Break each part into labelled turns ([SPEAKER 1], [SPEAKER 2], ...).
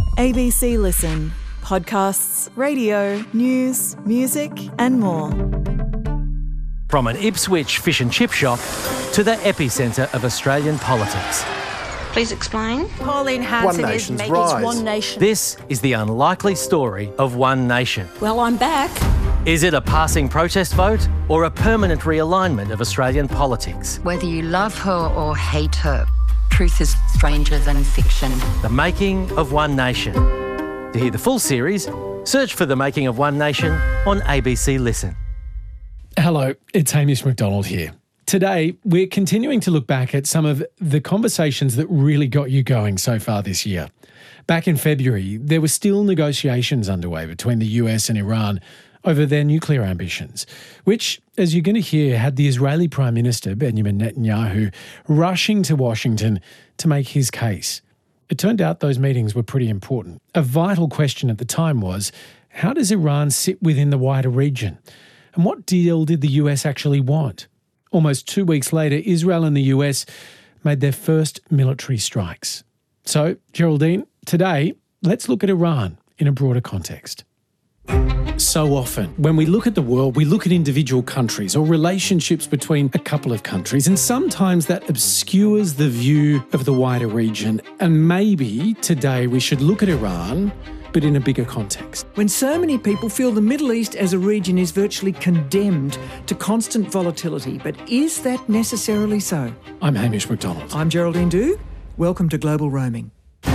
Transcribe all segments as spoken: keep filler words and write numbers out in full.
[SPEAKER 1] A B C Listen. Podcasts, radio, news, music and more.
[SPEAKER 2] From an Ipswich fish and chip shop to the epicentre of Australian politics.
[SPEAKER 3] Please explain.
[SPEAKER 4] Pauline Hanson
[SPEAKER 5] One
[SPEAKER 4] is
[SPEAKER 5] Nation's
[SPEAKER 4] making
[SPEAKER 5] rise.
[SPEAKER 4] One Nation.
[SPEAKER 2] This is the unlikely story of One Nation.
[SPEAKER 4] Well, I'm back.
[SPEAKER 2] Is it a passing protest vote or a permanent realignment of Australian politics?
[SPEAKER 6] Whether you love her or hate her, truth is stranger than fiction.
[SPEAKER 2] The Making of One Nation. To hear the full series, search for The Making of One Nation on A B C Listen.
[SPEAKER 7] Hello, it's Hamish McDonald here. Today, we're continuing to look back at some of the conversations that really got you going so far this year. Back in February, there were still negotiations underway between the U S and Iran over their nuclear ambitions, which, as you're going to hear, had the Israeli Prime Minister, Benjamin Netanyahu, rushing to Washington to make his case. It turned out those meetings were pretty important. A vital question at the time was, how does Iran sit within the wider region? And what deal did the U S actually want? Almost two weeks later, Israel and the U S made their first military strikes. So, Geraldine, today, let's look at Iran in a broader context. So often, when we look at the world, we look at individual countries or relationships between a couple of countries, and sometimes that obscures the view of the wider region. And maybe today we should look at Iran, but in a bigger context.
[SPEAKER 8] When so many people feel the Middle East as a region is virtually condemned to constant volatility, but is that necessarily so?
[SPEAKER 7] I'm Hamish McDonald.
[SPEAKER 8] I'm Geraldine Doogue. Welcome to Global Roaming.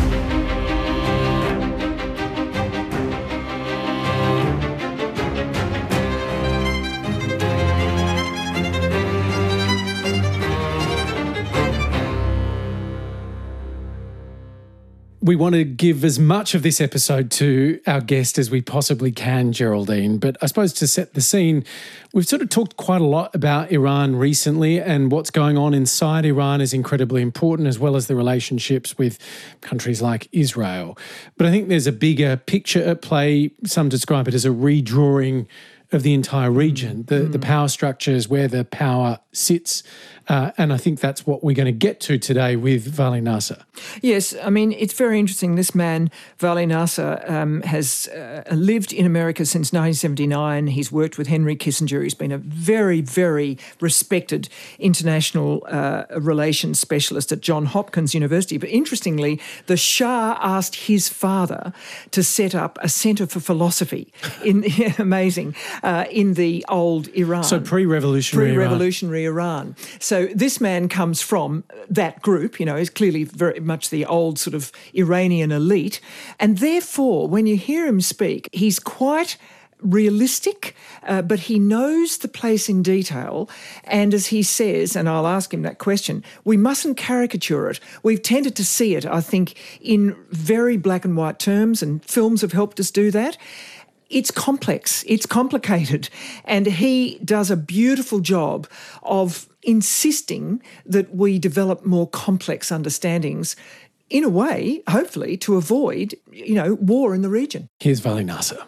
[SPEAKER 7] We want to give as much of this episode to our guest as we possibly can, Geraldine. But I suppose to set the scene, we've sort of talked quite a lot about Iran recently, and what's going on inside Iran is incredibly important, as well as the relationships with countries like Israel. But I think there's a bigger picture at play. Some describe it as a redrawing of the entire region, the, mm. the power structures, where the power sits. Uh, and I think that's what we're going to get to today with Vali Nasr.
[SPEAKER 8] Yes, I mean, it's very interesting. This man, Vali Nasr, um, has uh, lived in America since nineteen seventy-nine. He's worked with Henry Kissinger. He's been a very, very respected international uh, relations specialist at Johns Hopkins University. But interestingly, the Shah asked his father to set up a centre for philosophy, in yeah, amazing, uh, in the old Iran.
[SPEAKER 7] So pre-revolutionary
[SPEAKER 8] Pre-revolutionary
[SPEAKER 7] Iran.
[SPEAKER 8] Iran. So this man comes from that group, you know, is clearly very much the old sort of Iranian elite. And therefore, when you hear him speak, he's quite realistic, uh, but he knows the place in detail. And as he says, and I'll ask him that question, we mustn't caricature it. We've tended to see it, I think, in very black and white terms, and films have helped us do that. It's complex, it's complicated, and he does a beautiful job of insisting that we develop more complex understandings, in a way, hopefully, to avoid, you know, war in the region.
[SPEAKER 7] Here's Vali Nasr.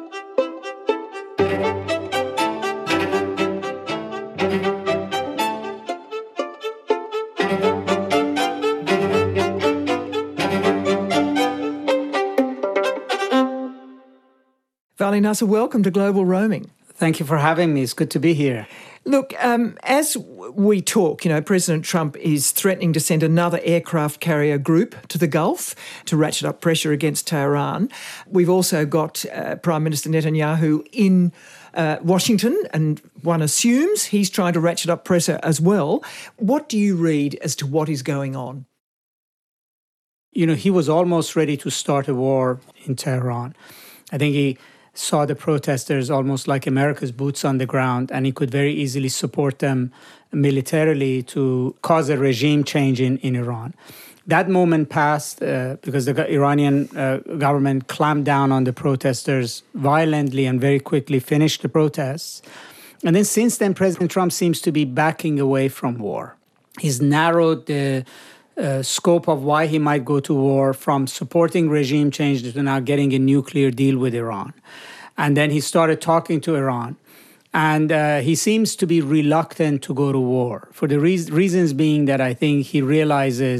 [SPEAKER 8] Vali Nasr, welcome to Global Roaming.
[SPEAKER 9] Thank you for having me. It's good to be here.
[SPEAKER 8] Look, um, as we talk, you know, President Trump is threatening to send another aircraft carrier group to the Gulf to ratchet up pressure against Tehran. We've also got uh, Prime Minister Netanyahu in uh, Washington, and one assumes he's trying to ratchet up pressure as well. What do you read as to what is going on?
[SPEAKER 9] You know, he was almost ready to start a war in Tehran. I think he saw the protesters almost like America's boots on the ground, and he could very easily support them militarily to cause a regime change in, in Iran. That moment passed uh, because the Iranian uh, government clamped down on the protesters violently and very quickly finished the protests. And then since then, President Trump seems to be backing away from war. He's narrowed the uh, scope of why he might go to war from supporting regime change to now getting a nuclear deal with Iran. And then he started talking to Iran. And uh, he seems to be reluctant to go to war, for the re- reasons being that I think he realizes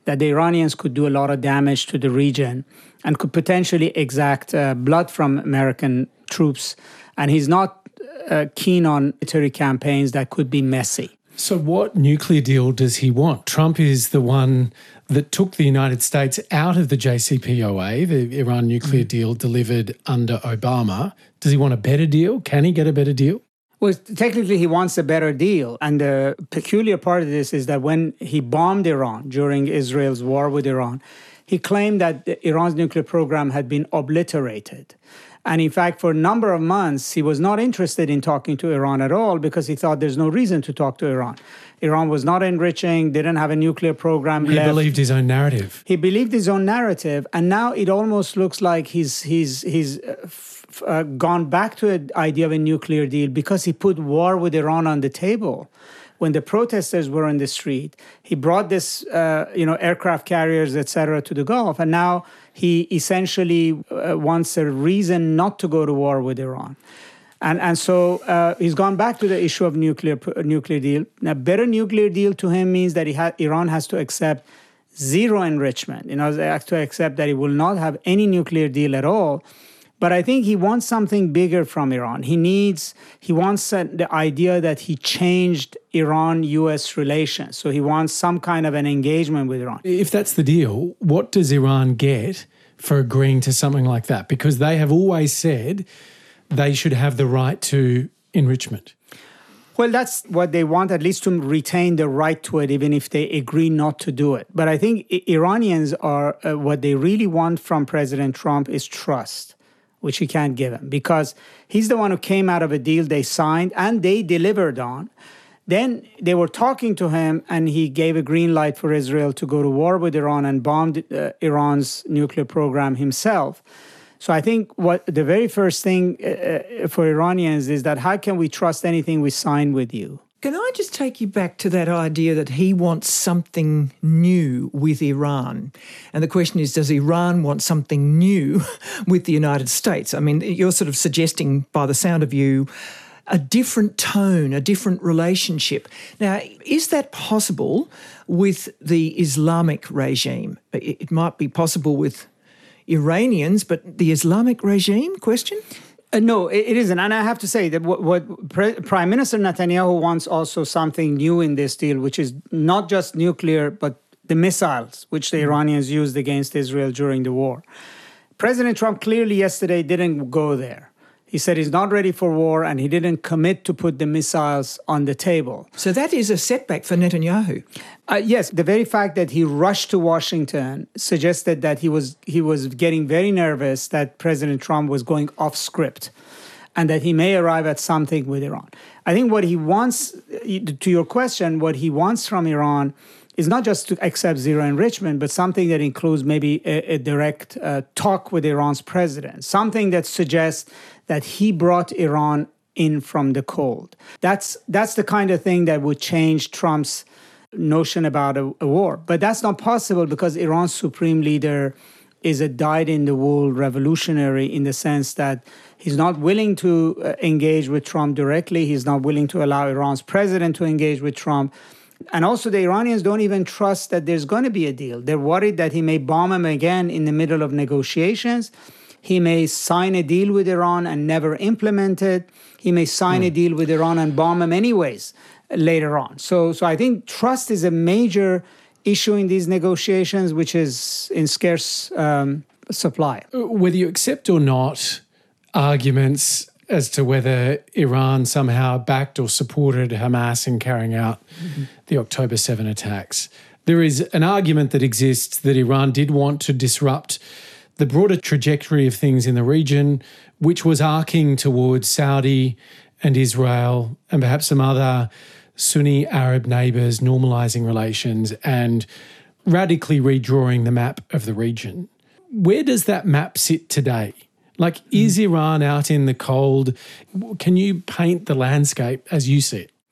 [SPEAKER 9] that the Iranians could do a lot of damage to the region and could potentially exact uh, blood from American troops. And he's not uh, keen on military campaigns that could be messy.
[SPEAKER 7] So what nuclear deal does he want? Trump is the one that took the United States out of the J C P O A, the Iran nuclear mm. deal delivered under Obama. Does he want a better deal? Can he get a better deal?
[SPEAKER 9] Well, technically, he wants a better deal. And the peculiar part of this is that when he bombed Iran during Israel's war with Iran, he claimed that Iran's nuclear program had been obliterated. And in fact, for a number of months, he was not interested in talking to Iran at all because he thought there's no reason to talk to Iran. Iran was not enriching, didn't have a nuclear program
[SPEAKER 7] he
[SPEAKER 9] left.
[SPEAKER 7] He believed his own narrative.
[SPEAKER 9] He believed his own narrative. And now it almost looks like he's, he's, he's uh, f- uh, gone back to the idea of a nuclear deal because he put war with Iran on the table. When the protesters were in the street, he brought this, uh, you know, aircraft carriers, et cetera, to the Gulf. And now he essentially uh, wants a reason not to go to war with Iran. And and so uh, he's gone back to the issue of nuclear nuclear deal. Now, better nuclear deal to him means that he ha- Iran has to accept zero enrichment. You know, they have to accept that he will not have any nuclear deal at all. But I think he wants something bigger from Iran. He needs, he wants uh, the idea that he changed Iran-U S relations. So he wants some kind of an engagement with Iran.
[SPEAKER 7] If that's the deal, what does Iran get for agreeing to something like that? Because they have always said they should have the right to enrichment.
[SPEAKER 9] Well, that's what they want, at least to retain the right to it, even if they agree not to do it. But I think Iranians are, uh, what they really want from President Trump is trust, which he can't give him because he's the one who came out of a deal they signed and they delivered on. Then they were talking to him and he gave a green light for Israel to go to war with Iran and bombed uh, Iran's nuclear program himself. So I think what the very first thing uh, for Iranians is that how can we trust anything we sign with you?
[SPEAKER 8] Can I just take you back to that idea that he wants something new with Iran? And the question is, does Iran want something new with the United States? I mean, you're sort of suggesting, by the sound of you, a different tone, a different relationship. Now, is that possible with the Islamic regime? It might be possible with Iranians, but the Islamic regime, question?
[SPEAKER 9] Uh, no, it, it isn't. And I have to say that what, what Pre- Prime Minister Netanyahu wants also something new in this deal, which is not just nuclear, but the missiles, which the Iranians used against Israel during the war. President Trump clearly yesterday didn't go there. He said he's not ready for war, and he didn't commit to put the missiles on the table.
[SPEAKER 8] So that is a setback for Netanyahu.
[SPEAKER 9] Uh, yes, the very fact that he rushed to Washington suggested that he was he was getting very nervous that President Trump was going off script and that he may arrive at something with Iran. I think what he wants, to your question, what he wants from Iran is not just to accept zero enrichment, but something that includes maybe a, a direct uh, talk with Iran's president, something that suggests that he brought Iran in from the cold. That's that's the kind of thing that would change Trump's notion about a, a war. But that's not possible because Iran's supreme leader is a dyed-in-the-wool revolutionary in the sense that he's not willing to uh, engage with Trump directly. He's not willing to allow Iran's president to engage with Trump. And also the Iranians don't even trust that there's going to be a deal. They're worried that he may bomb him again in the middle of negotiations. He may sign a deal with Iran and never implement it. He may sign mm. a deal with Iran and bomb him anyways later on. So, so I think trust is a major issue in these negotiations, which is in scarce um, supply.
[SPEAKER 7] Whether you accept or not arguments as to whether Iran somehow backed or supported Hamas in carrying out mm-hmm. the October seventh attacks, there is an argument that exists that Iran did want to disrupt the broader trajectory of things in the region, which was arcing towards Saudi and Israel and perhaps some other Sunni Arab neighbours normalising relations and radically redrawing the map of the region. Where does that map sit today? Like, mm. is Iran out in the cold? Can you paint the landscape as you see it?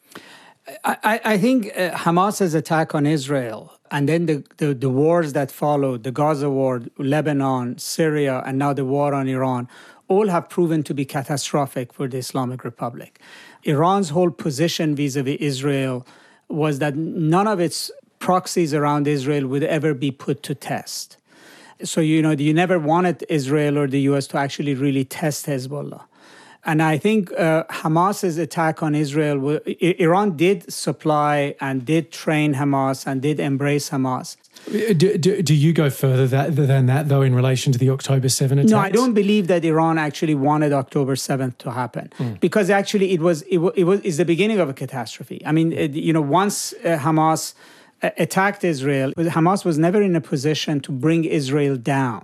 [SPEAKER 9] I, I think uh, Hamas's attack on Israel and then the, the, the wars that followed, the Gaza war, Lebanon, Syria, and now the war on Iran, all have proven to be catastrophic for the Islamic Republic. Iran's whole position vis-a-vis Israel was that none of its proxies around Israel would ever be put to test. So, you know, you never wanted Israel or the U S to actually really test Hezbollah. And I think uh, Hamas's attack on Israel, Iran did supply and did train Hamas and did embrace Hamas.
[SPEAKER 7] Do, do, do you go further that, than that, though, in relation to the October seventh attacks?
[SPEAKER 9] No, I don't believe that Iran actually wanted October seventh to happen, mm. because actually it was it, it was is the beginning of a catastrophe. I mean, it, you know, once uh, Hamas uh, attacked Israel, Hamas was never in a position to bring Israel down.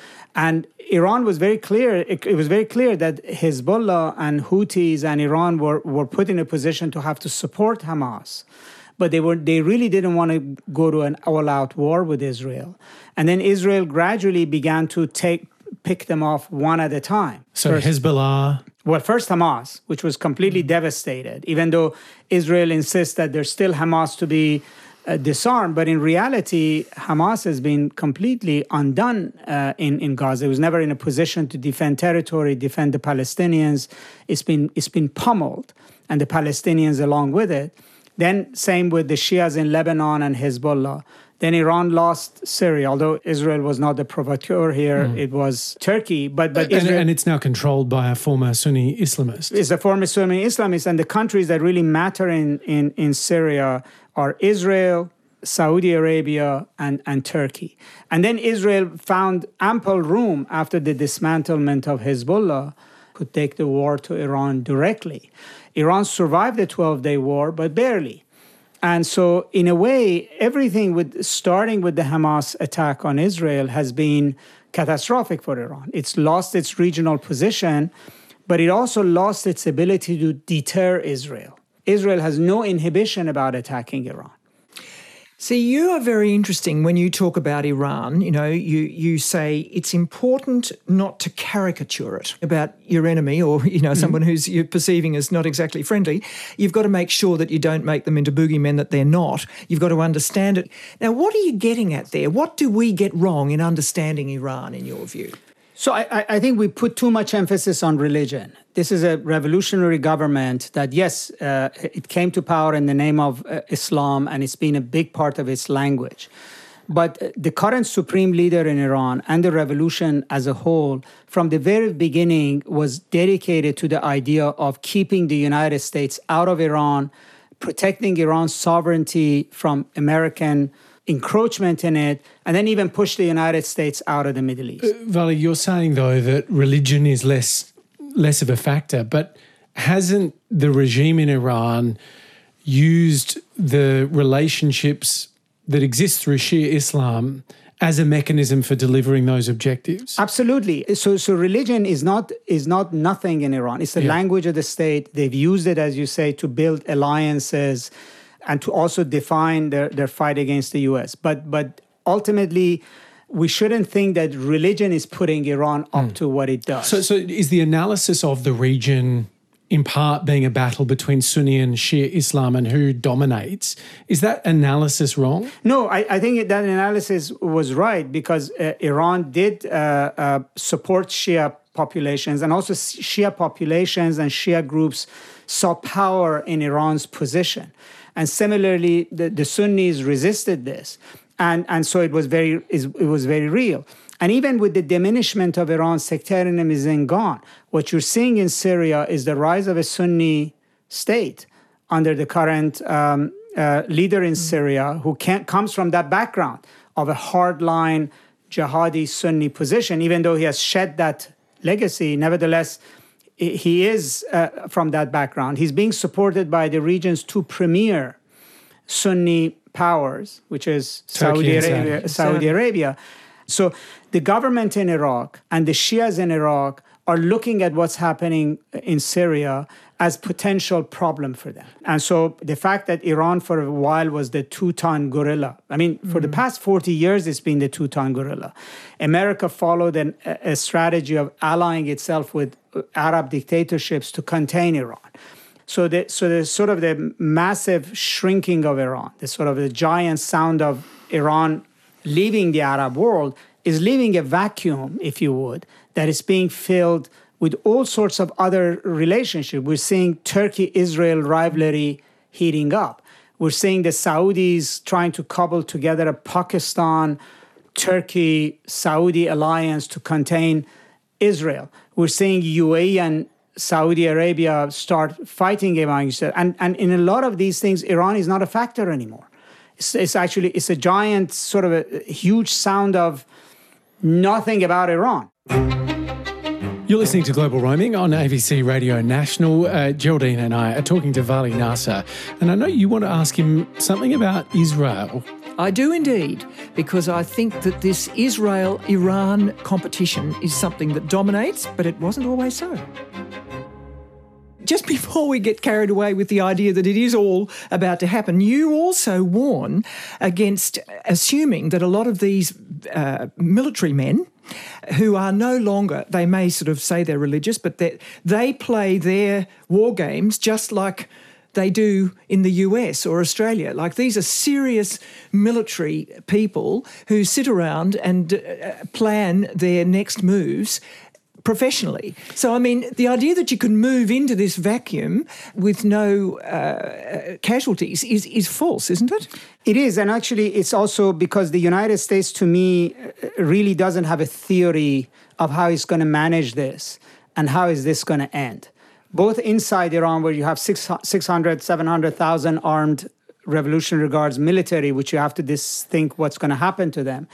[SPEAKER 9] And Iran was very clear, it, it was very clear that Hezbollah and Houthis and Iran were, were put in a position to have to support Hamas. But they were they really didn't want to go to an all-out war with Israel. And then Israel gradually began to take pick them off one at a time.
[SPEAKER 7] So
[SPEAKER 9] first,
[SPEAKER 7] Hezbollah...
[SPEAKER 9] Well, first Hamas, which was completely mm. devastated, even though Israel insists that there's still Hamas to be Uh, disarmed, but in reality, Hamas has been completely undone uh, in, in Gaza. It was never in a position to defend territory, defend the Palestinians. It's been, it's been pummeled, and the Palestinians along with it. Then same with the Shias in Lebanon and Hezbollah. Then Iran lost Syria, although Israel was not the provocateur here, mm. it was Turkey. But, but
[SPEAKER 7] and,
[SPEAKER 9] Israel,
[SPEAKER 7] and it's now controlled by a former Sunni Islamist.
[SPEAKER 9] It's a former Sunni Islamist, and the countries that really matter in, in, in Syria are Israel, Saudi Arabia, and, and Turkey. And then Israel found ample room after the dismantlement of Hezbollah could take the war to Iran directly. Iran survived the twelve-day war, but barely. And so, in a way, everything with starting with the Hamas attack on Israel has been catastrophic for Iran. It's lost its regional position, but it also lost its ability to deter Israel. Israel has no inhibition about attacking Iran.
[SPEAKER 8] See, you are very interesting when you talk about Iran. You know, you, you say it's important not to caricature it about your enemy or, you know, mm-hmm. someone who's you're perceiving as not exactly friendly. You've got to make sure that you don't make them into boogeymen that they're not. You've got to understand it. Now, what are you getting at there? What do we get wrong in understanding Iran, in your view?
[SPEAKER 9] So I, I think we put too much emphasis on religion. This is a revolutionary government that, yes, uh, it came to power in the name of uh, Islam, and it's been a big part of its language. But the current supreme leader in Iran and the revolution as a whole, from the very beginning, was dedicated to the idea of keeping the United States out of Iran, protecting Iran's sovereignty from American encroachment in it, and then even push the United States out of the Middle East.
[SPEAKER 7] Uh, Vali, you're saying, though, that religion is less less of a factor, but hasn't the regime in Iran used the relationships that exist through Shia Islam as a mechanism for delivering those objectives?
[SPEAKER 9] Absolutely. So, so religion is not is not nothing in Iran. It's the yeah. language of the state. They've used it, as you say, to build alliances and to also define their, their fight against the U S. But but ultimately, we shouldn't think that religion is putting Iran up mm. to what it does.
[SPEAKER 7] So, so is the analysis of the region in part being a battle between Sunni and Shia Islam and who dominates? Is that analysis wrong?
[SPEAKER 9] No, I, I think that analysis was right, because uh, Iran did uh, uh, support Shia populations, and also Shia populations and Shia groups saw power in Iran's position. And similarly, the, the Sunnis resisted this. And, and so it was very it was very real. And even with the diminishment of Iran's sectarianism gone, what you're seeing in Syria is the rise of a Sunni state under the current um, uh, leader in Syria, who can't, comes from that background of a hardline jihadi Sunni position. Even though he has shed that legacy, nevertheless, he is uh, from that background. He's being supported by the region's two premier Sunni powers, which is Saudi Arabia, Saudi Arabia. So the government in Iraq and the Shias in Iraq are looking at what's happening in Syria as potential problem for them. And so the fact that Iran for a while was the two-ton gorilla, I mean, for mm-hmm. the past forty years, it's been the two-ton gorilla. America followed an, a strategy of allying itself with Arab dictatorships to contain Iran. So the, so the sort of the massive shrinking of Iran, the sort of the giant sound of Iran leaving the Arab world is leaving a vacuum, if you would, that is being filled with all sorts of other relationships. We're seeing Turkey-Israel rivalry heating up. We're seeing the Saudis trying to cobble together a Pakistan, Turkey, Saudi alliance to contain Israel. We're seeing U A E and Saudi Arabia start fighting among each other. And, and in a lot of these things, Iran is not a factor anymore. It's, it's actually, it's a giant sort of a, a huge sound of nothing about Iran.
[SPEAKER 7] You're listening to Global Roaming on A B C Radio National. Uh, Geraldine and I are talking to Vali Nasser, and I know you want to ask him something about Israel.
[SPEAKER 8] I do indeed, because I think that this Israel-Iran competition is something that dominates, but it wasn't always so. Just before we get carried away with the idea that it is all about to happen, you also warn against assuming that a lot of these uh, military men who are no longer, they may sort of say they're religious, but they, they play their war games just like they do in the U S or Australia. Like, these are serious military people who sit around and uh, plan their next moves professionally. So, I mean, the idea that you can move into this vacuum with no uh, casualties is, is false, isn't it?
[SPEAKER 9] It is, and actually it's also because the United States, to me, really doesn't have a theory of how it's going to manage this and how is this going to end. Both inside Iran, where you have six hundred, seven hundred thousand armed Revolutionary Guards military, which you have to dis- think what's going to happen to them.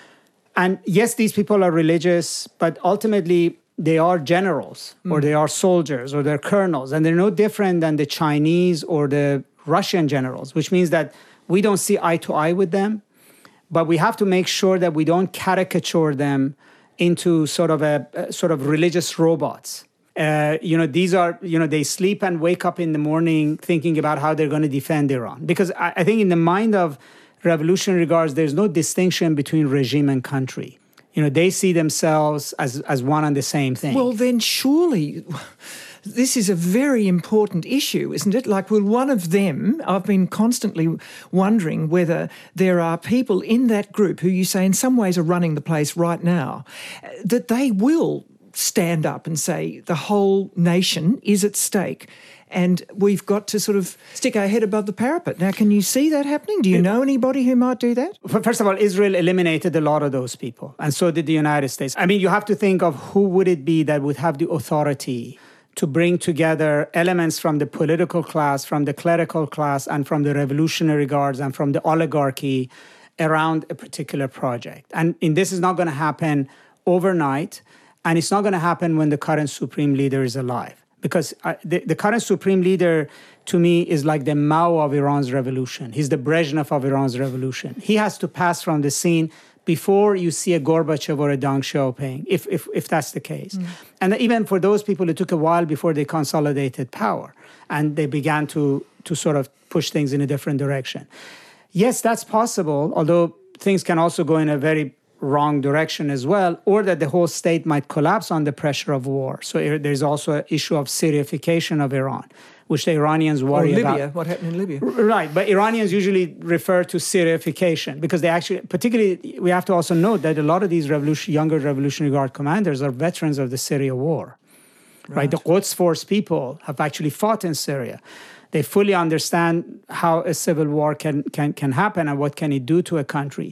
[SPEAKER 9] And yes, these people are religious, but ultimately they are generals mm. or they are soldiers or they're colonels, and they're no different than the Chinese or the Russian generals, which means that we don't see eye to eye with them, but we have to make sure that we don't caricature them into sort of a, a sort of religious robots. Uh, you know, these are, you know, they sleep and wake up in the morning thinking about how they're going to defend Iran. Because I, I think in the mind of Revolutionary Guards, there's no distinction between regime and country. You know, they see themselves as, as one and the same thing.
[SPEAKER 8] Well, then surely this is a very important issue, isn't it? Like, will one of them, I've been constantly wondering whether there are people in that group who you say in some ways are running the place right now, that they will stand up and say the whole nation is at stake and we've got to sort of stick our head above the parapet. Now, can you see that happening? Do you know anybody who might do that?
[SPEAKER 9] First of all, Israel eliminated a lot of those people, and so did the United States. I mean, you have to think of who would it be that would have the authority to bring together elements from the political class, from the clerical class, and from the Revolutionary Guards, and from the oligarchy around a particular project. And, and this is not going to happen overnight, and it's not going to happen when the current supreme leader is alive. Because uh, the, the current supreme leader, to me, is like the Mao of Iran's revolution. He's the Brezhnev of Iran's revolution. He has to pass from the scene before you see a Gorbachev or a Deng Xiaoping, if, if, if that's the case. Mm. And even for those people, it took a while before they consolidated power and they began to, to sort of push things in a different direction. Yes, that's possible, although things can also go in a very wrong direction as well, or that the whole state might collapse under pressure of war. So there's also an issue of Syriafication of Iran, which the Iranians worry
[SPEAKER 8] or Libya,
[SPEAKER 9] about.
[SPEAKER 8] What happened in Libya.
[SPEAKER 9] Right, but Iranians usually refer to Syriafication because they actually, particularly, we have to also note that a lot of these revolution, younger Revolutionary Guard commanders are veterans of the Syria war. Right. right, the Quds Force people have actually fought in Syria. They fully understand how a civil war can, can, can happen and what can it do to a country.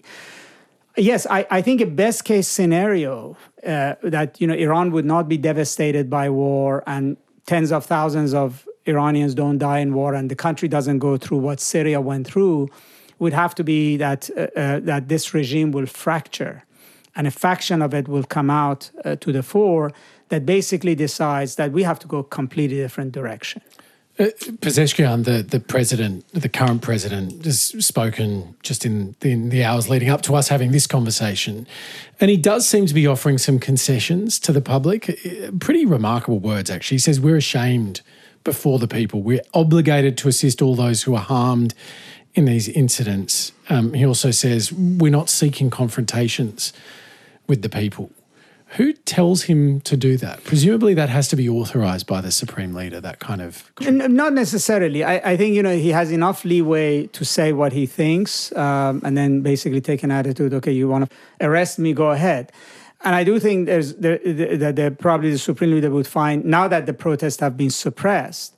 [SPEAKER 9] Yes, I, I think a best case scenario uh, that, you know, Iran would not be devastated by war and tens of thousands of Iranians don't die in war and the country doesn't go through what Syria went through would have to be that uh, uh, that this regime will fracture and a faction of it will come out uh, to the fore that basically decides that we have to go a completely different direction.
[SPEAKER 7] Uh, Pezeshkian, the, the president, the current president, has spoken just in the, in the hours leading up to us having this conversation. And he does seem to be offering some concessions to the public. Pretty remarkable words, actually. He says, we're ashamed before the people. We're obligated to assist all those who are harmed in these incidents. Um, he also says, we're not seeking confrontations with the people. Who tells him to do that? Presumably that has to be authorised by the Supreme Leader, that kind of...
[SPEAKER 9] Not necessarily. I, I think, you know, he has enough leeway to say what he thinks um, and then basically take an attitude, okay, you want to arrest me, go ahead. And I do think there's there, that probably the Supreme Leader would find, now that the protests have been suppressed,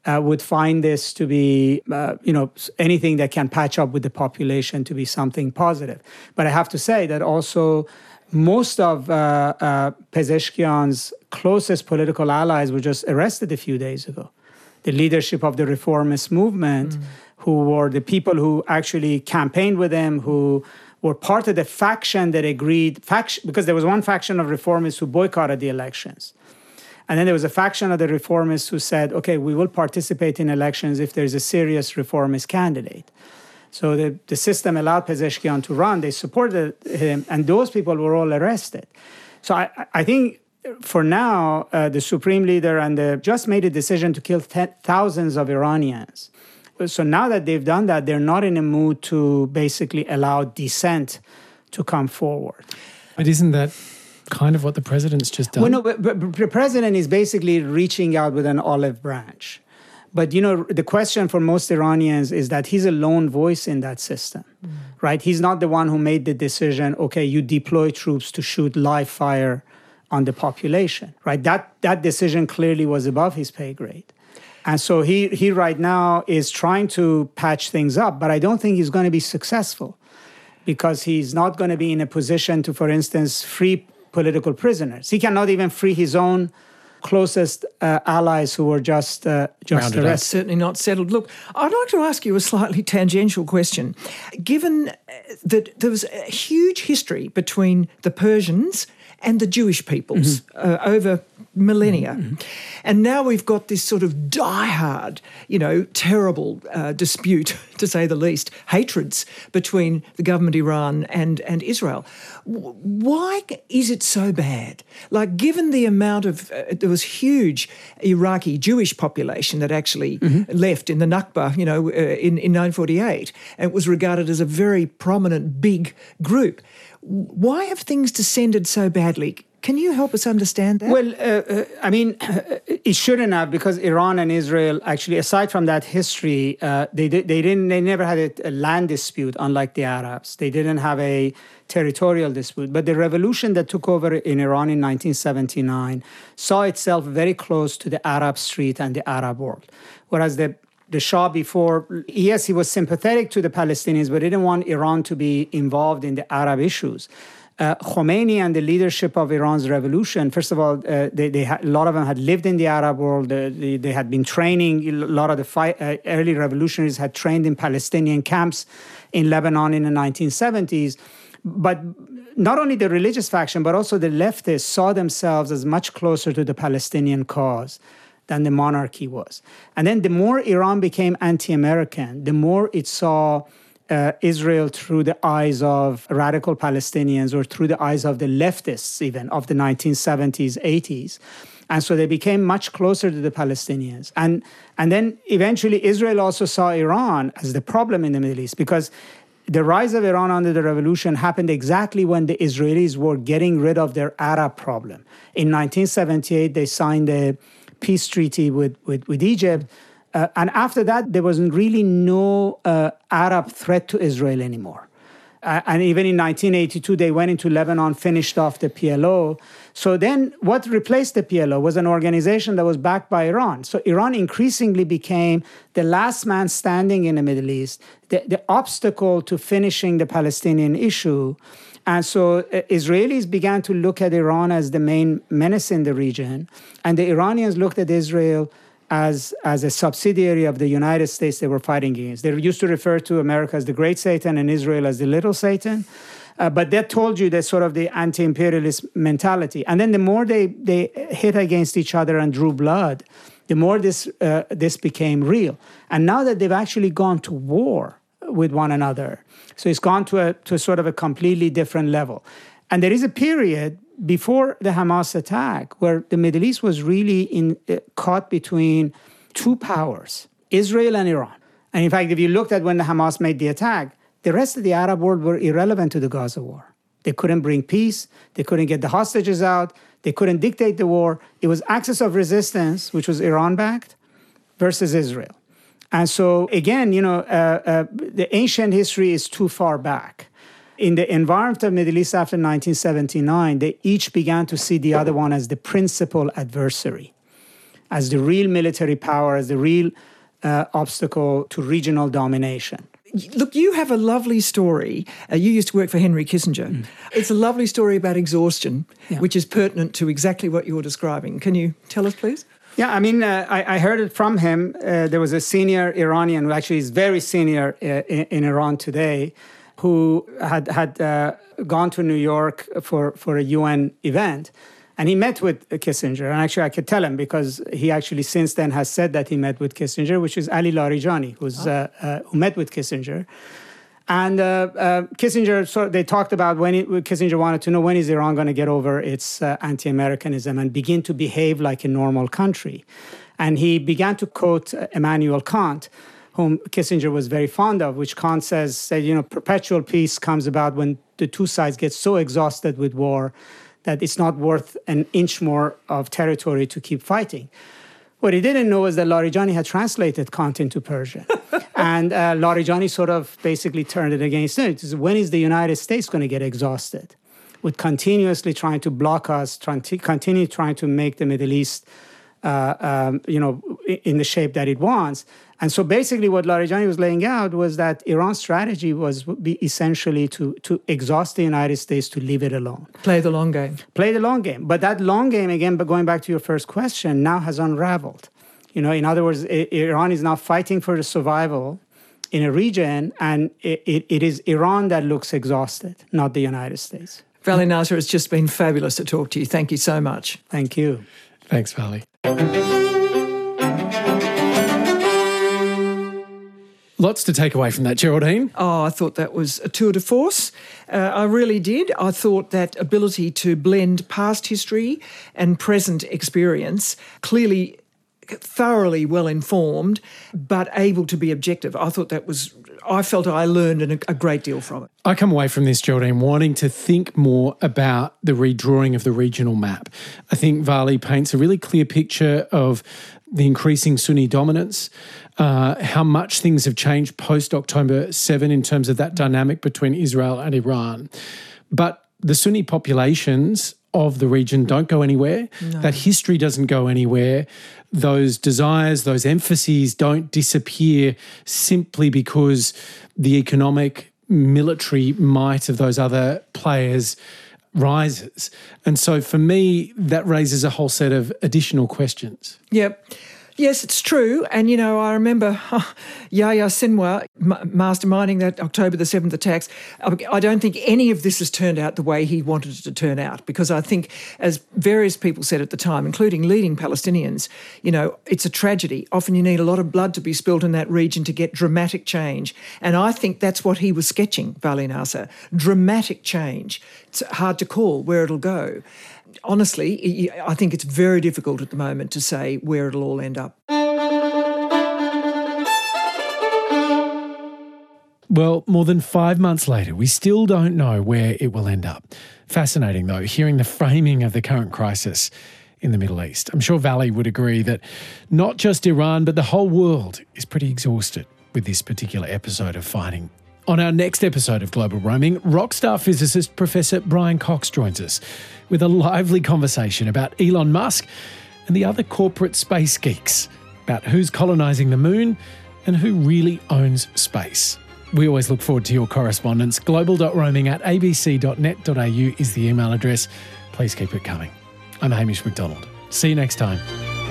[SPEAKER 9] uh, would find this to be, uh, you know, anything that can patch up with the population to be something positive. But I have to say that also most of uh, uh, Pezeshkian's closest political allies were just arrested a few days ago. The leadership of the reformist movement, mm. who were the people who actually campaigned with him, who were part of the faction that agreed, faction, because there was one faction of reformists who boycotted the elections. And then there was a faction of the reformists who said, okay, we will participate in elections if there's a serious reformist candidate. So the, the system allowed Pezeshkian to run. They supported him, and those people were all arrested. So I, I think for now, uh, the supreme leader and the just made a decision to kill ten, thousands of Iranians. So now that they've done that, they're not in a mood to basically allow dissent to come forward.
[SPEAKER 7] But isn't that kind of what the president's just done?
[SPEAKER 9] Well, no, but, but the president is basically reaching out with an olive branch. But, you know, the question for most Iranians is that he's a lone voice in that system, mm. right? He's not the one who made the decision, okay, you deploy troops to shoot live fire on the population, right? That that decision clearly was above his pay grade. And so he, he right now is trying to patch things up, but I don't think he's going to be successful because he's not going to be in a position to, for instance, free political prisoners. He cannot even free his own closest uh, allies who were just uh, just arrested.
[SPEAKER 8] Certainly not settled. Look, I'd like to ask you a slightly tangential question. Given that there was a huge history between the Persians and the Jewish peoples mm-hmm. uh, over millennia. Mm-hmm. And now we've got this sort of diehard, you know, terrible uh, dispute, to say the least, hatreds between the government of Iran and, and Israel. W- why is it so bad? Like, given the amount of, uh, there was huge Iraqi Jewish population that actually mm-hmm. left in the Nakba, you know, uh, in, in nineteen forty-eight, and it was regarded as a very prominent, big group. Why have things descended so badly? Can you help us understand that?
[SPEAKER 9] Well, uh, uh, I mean, it shouldn't have, because Iran and Israel, actually, aside from that history, uh, they did, they didn't, they never had a, a land dispute, unlike the Arabs. They didn't have a territorial dispute. But the revolution that took over in Iran in nineteen seventy-nine saw itself very close to the Arab street and the Arab world, whereas the The Shah before, yes, he was sympathetic to the Palestinians, but he didn't want Iran to be involved in the Arab issues. Uh, Khomeini and the leadership of Iran's revolution, first of all, uh, they, they had, a lot of them had lived in the Arab world. Uh, they, they had been training. A lot of the fight, uh, early revolutionaries had trained in Palestinian camps in Lebanon in the nineteen seventies. But not only the religious faction, but also the leftists saw themselves as much closer to the Palestinian cause than the monarchy was. And then the more Iran became anti-American, the more it saw uh, Israel through the eyes of radical Palestinians, or through the eyes of the leftists even, of the nineteen seventies, eighties. And so they became much closer to the Palestinians. And, and then eventually Israel also saw Iran as the problem in the Middle East, because the rise of Iran under the revolution happened exactly when the Israelis were getting rid of their Arab problem. In nineteen seventy-eight, they signed a peace treaty with, with, with Egypt. Uh, and after that, there was really no uh, Arab threat to Israel anymore. Uh, and even in nineteen eighty-two, they went into Lebanon, finished off the P L O. So then what replaced the P L O was an organization that was backed by Iran. So Iran increasingly became the last man standing in the Middle East, the, the obstacle to finishing the Palestinian issue. And so uh, Israelis began to look at Iran as the main menace in the region. And the Iranians looked at Israel as, as a subsidiary of the United States they were fighting against. They used to refer to America as the great Satan and Israel as the little Satan. Uh, but that told you that sort of the anti-imperialist mentality. And then the more they, they hit against each other and drew blood, the more this, uh, this became real. And now that they've actually gone to war with one another, so it's gone to a, to a sort of a completely different level. And there is a period before the Hamas attack where the Middle East was really in, uh, caught between two powers, Israel and Iran. And in fact, if you looked at when the Hamas made the attack, the rest of the Arab world were irrelevant to the Gaza war. They couldn't bring peace. They couldn't get the hostages out. They couldn't dictate the war. It was axis of resistance, which was Iran-backed, versus Israel. And so, again, you know, uh, uh, the ancient history is too far back. In the environment of the Middle East after nineteen seventy-nine, they each began to see the other one as the principal adversary. as the real military power, as the real uh, obstacle to regional domination.
[SPEAKER 8] Look, you have a lovely story. Uh, you used to work for Henry Kissinger. Mm. It's a lovely story about exhaustion, yeah. which is pertinent to exactly what you're describing. Can you tell us, please?
[SPEAKER 9] Yeah, I mean, uh, I, I heard it from him. Uh, there was a senior Iranian who actually is very senior uh, in, in Iran today, who had, had uh, gone to New York for, for a U N event. And he met with Kissinger. And actually, I could tell him because he actually since then has said that he met with Kissinger, which is Ali Larijani, who's, oh. uh, uh, who met with Kissinger. And uh, uh, Kissinger, so they talked about when it, Kissinger wanted to know when is Iran going to get over its uh, anti-Americanism and begin to behave like a normal country. And he began to quote uh, Immanuel Kant, whom Kissinger was very fond of, which Kant says, said, you know, perpetual peace comes about when the two sides get so exhausted with war that it's not worth an inch more of territory to keep fighting. What he didn't know is that Larijani had translated Kant into Persian. and uh, Larijani sort of basically turned it against him. When is the United States going to get exhausted with continuously trying to block us, trying to continue trying to make the Middle East uh, um, you know, in the shape that it wants? And so basically what Larijani was laying out was that Iran's strategy was be essentially to, to exhaust the United States, to leave it alone.
[SPEAKER 8] Play the long game.
[SPEAKER 9] Play the long game. But that long game, again, but going back to your first question, now has unraveled. You know, in other words, I- Iran is now fighting for the survival in a region, and it, it, it is Iran that looks exhausted, not the United States.
[SPEAKER 8] Vali Nasr, it's just been fabulous to talk to you. Thank you so much.
[SPEAKER 9] Thank you.
[SPEAKER 7] Thanks, Vali. Lots to take away from that, Geraldine.
[SPEAKER 8] Oh, I thought that was a tour de force. Uh, I really did. I thought that ability to blend past history and present experience, clearly thoroughly well informed, but able to be objective. I thought that was, I felt I learned a, a great deal from it.
[SPEAKER 7] I come away from this, Geraldine, wanting to think more about the redrawing of the regional map. I think Vali paints a really clear picture of the increasing Sunni dominance, uh, how much things have changed post-October seventh in terms of that dynamic between Israel and Iran. But the Sunni populations of the region don't go anywhere. No. That history doesn't go anywhere. Those desires, those emphases don't disappear simply because the economic, military might of those other players rises. And so for me, that raises a whole set of additional questions.
[SPEAKER 8] Yep. Yes, it's true. And, you know, I remember oh, Yahya Sinwar m- masterminding that October the seventh attacks. I don't think any of this has turned out the way he wanted it to turn out, because I think, as various people said at the time, including leading Palestinians, you know, it's a tragedy. Often you need a lot of blood to be spilt in that region to get dramatic change. And I think that's what he was sketching, Vali Nasr, dramatic change. It's hard to call where it'll go. Honestly, I think it's very difficult at the moment to say where it'll all end up.
[SPEAKER 7] Well, more than five months later, we still don't know where it will end up. Fascinating, though, hearing the framing of the current crisis in the Middle East. I'm sure Vali would agree that not just Iran, but the whole world is pretty exhausted with this particular episode of fighting. On our next episode of Global Roaming, rockstar physicist Professor Brian Cox joins us with a lively conversation about Elon Musk and the other corporate space geeks, about who's colonising the moon and who really owns space. We always look forward to your correspondence. global dot roaming at a b c dot net dot a u is the email address. Please keep it coming. I'm Hamish McDonald. See you next time.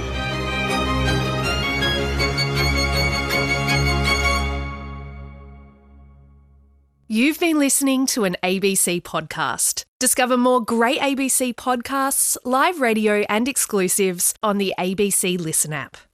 [SPEAKER 3] You've been listening to an A B C podcast. Discover more great A B C podcasts, live radio and exclusives on the A B C Listen app.